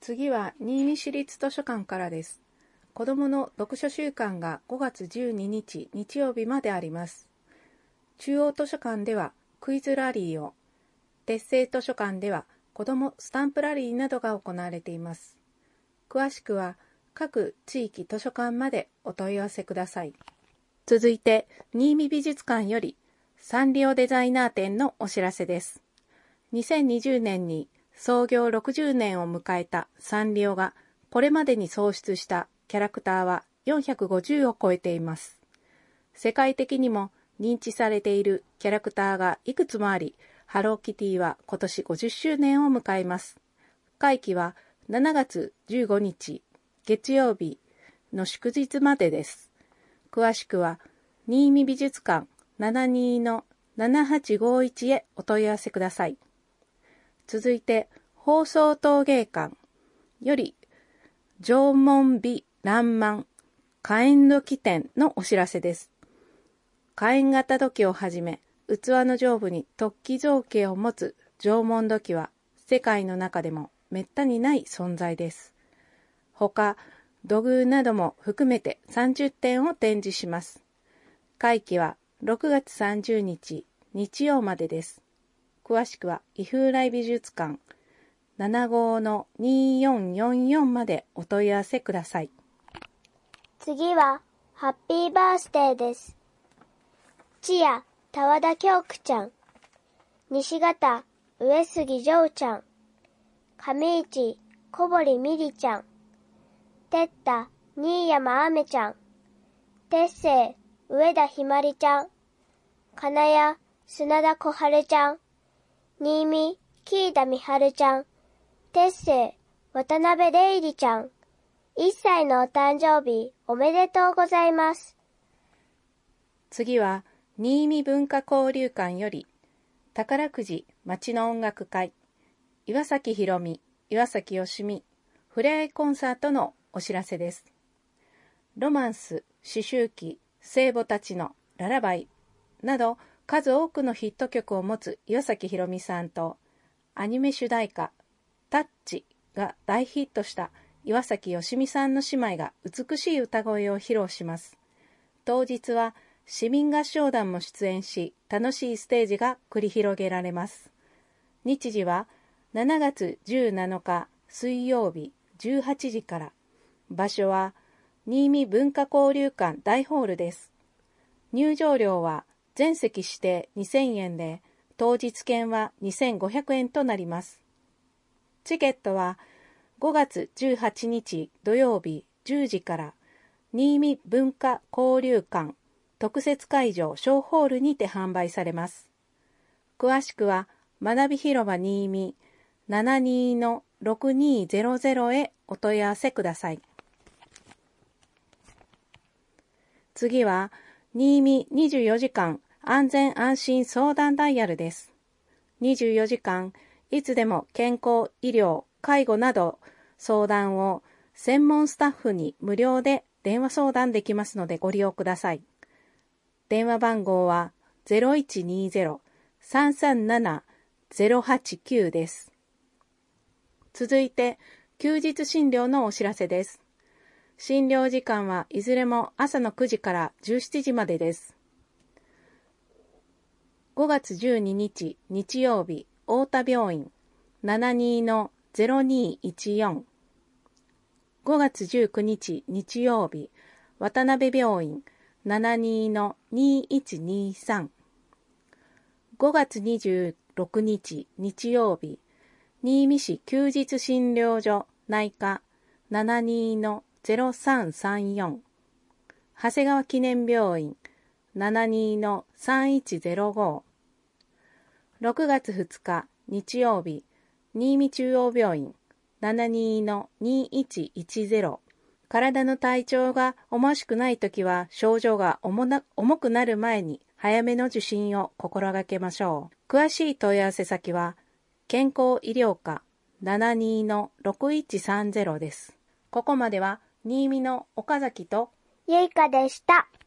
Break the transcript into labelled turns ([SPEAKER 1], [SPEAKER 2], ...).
[SPEAKER 1] 次は新見市立図書館からです。子どもの読書週間が5月12日日曜日まであります。中央図書館ではクイズラリーを、鉄製図書館では子どもスタンプラリーなどが行われています。詳しくは各地域図書館までお問い合わせください。続いて、新見美術館よりサンリオデザイナー展のお知らせです。2020年に創業60年を迎えたサンリオがこれまでに創出したキャラクターは450を超えています。世界的にも認知されているキャラクターがいくつもあり、ハローキティは今年50周年を迎えます。会期は7月15日月曜日の祝日までです。詳しくは新見美術館 72-7851 へお問い合わせください。続いて放送陶芸館より縄文美らんまん火焔土器展のお知らせです。火焔型土器をはじめ、器の上部に突起造形を持つ縄文土器は世界の中でもめったにない存在です。他、土偶なども含めて30点を展示します。会期は6月30日日曜までです。詳しくは伊風来美術館 75-2444 までお問い合わせください。
[SPEAKER 2] 次はハッピーバースデーです。千谷田和田京子ちゃん、西方上杉城ちゃん、上市小堀美里ちゃん、てった新山あめちゃん、てっせい上田ひまりちゃん、金谷砂田小春ちゃん、新見木田美春ちゃん、てっせい渡辺玲里ちゃん、1歳のお誕生日おめでとうございます。
[SPEAKER 1] 次は新見文化交流館より宝くじ町の音楽会岩崎宏美、岩崎よしみふれあいコンサートのお知らせです。ロマンス、思春期、聖母たちのララバイなど数多くのヒット曲を持つ岩崎宏美さんとアニメ主題歌タッチが大ヒットした岩崎よしみさんの姉妹が美しい歌声を披露します。当日は市民合唱団も出演し、楽しいステージが繰り広げられます。日時は7月17日水曜日18時から、場所は新見文化交流館大ホールです。入場料は全席指定2000円で、当日券は2500円となります。チケットは5月18日土曜日10時から、新見文化交流館特設会場小ホールにて販売されます。詳しくは学び広場新見 72-6200 へお問い合わせください。次は新見24時間安全安心相談ダイヤルです。24時間いつでも健康、医療、介護など相談を専門スタッフに無料で電話相談できますのでご利用ください。電話番号は 0120-337-089 です。続いて、休日診療のお知らせです。診療時間はいずれも朝の9時から17時までです。5月12日日曜日、太田病院 72-0214。5月19日日曜日、渡辺病院 72-2123。5月26日日曜日、新見市休日診療所内科 72-0334。長谷川記念病院 72-3105。6月2日日曜日、新見中央病院 72-2110。体の体調が思しくないときは症状が重くなる前に早めの受診を心がけましょう。詳しい問い合わせ先は健康医療課 72-6130 です。ここまでは新見の岡崎と
[SPEAKER 2] ゆいかでした。